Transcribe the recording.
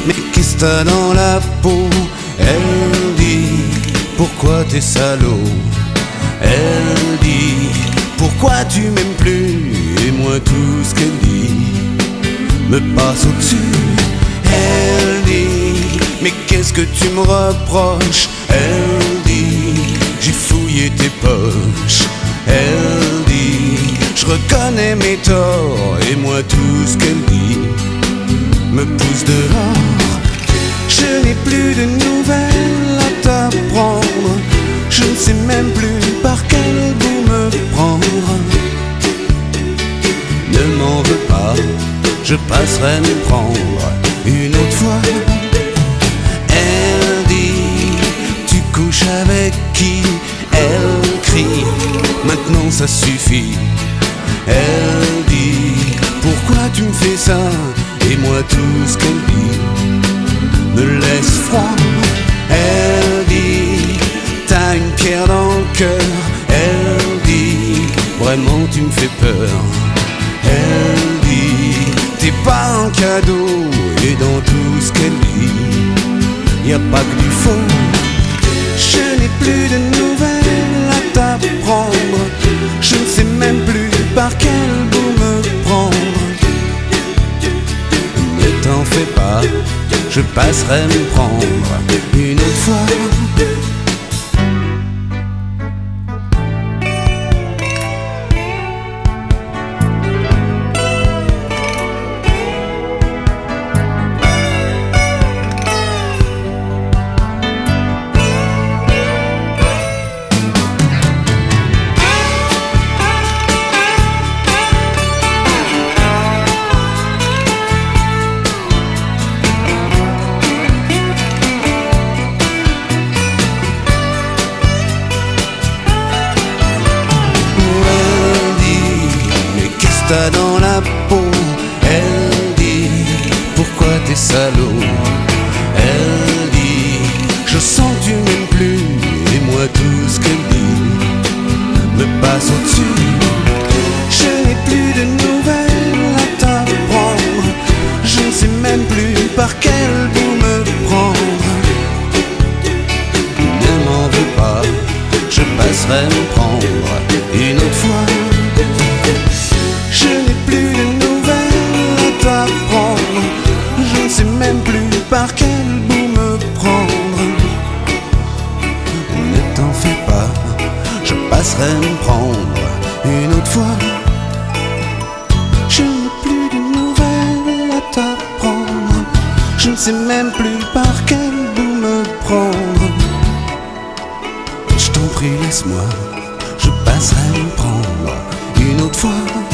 Mais qu'est-ce que t'as dans la peau? Elle dit, pourquoi t'es salaud? Elle dit, pourquoi tu m'aimes plus? Et moi tout ce qu'elle dit me passe au-dessus. Elle dit, mais qu'est-ce que tu me reproches? Elle dit, j'ai fouillé tes poches. Elle dit, je reconnais mes torts. Et moi tout ce qu'elle dit me pousse dehors. Je n'ai plus de nouvelles à t'apprendre. Je ne sais même plus par quel bout me prendre. Ne m'en veux pas, je passerai me prendre une autre fois. Elle dit, tu couches avec qui? Elle crie, maintenant ça suffit. Elle dit, pourquoi tu me fais ça? Et moi tout ce qu'elle dit me laisse froid. Elle dit, t'as une pierre dans le cœur. Elle dit, vraiment tu me fais peur. Elle dit, t'es pas un cadeau. Et dans tout ce qu'elle dit, y a pas que du faux. Je n'ai plus de nouvelles à t'apprendre. Je ne sais même plus par quel bout me prendre. Ne t'en fais pas, je passerai me prendre une autre fois. T'as dans la peau, elle dit, pourquoi t'es salaud? Elle dit, je sens que tu m'aimes plus. Et moi tout ce qu'elle dit me passe au-dessus. Je n'ai plus de nouvelles à t'apprendre. Je ne sais même plus par quel bout me prendre. Ne m'en veux pas, je passerai me prendre une autre fois. Je n'ai plus de nouvelles à t'apprendre. Je ne sais même plus par quel bout me prendre. Ne t'en fais pas, je passerai me prendre une autre fois. Je n'ai plus de nouvelles à t'apprendre. Je ne sais même plus par quel bout me prendre. Je t'en prie, laisse-moi, je passerai me prendre une autre fois.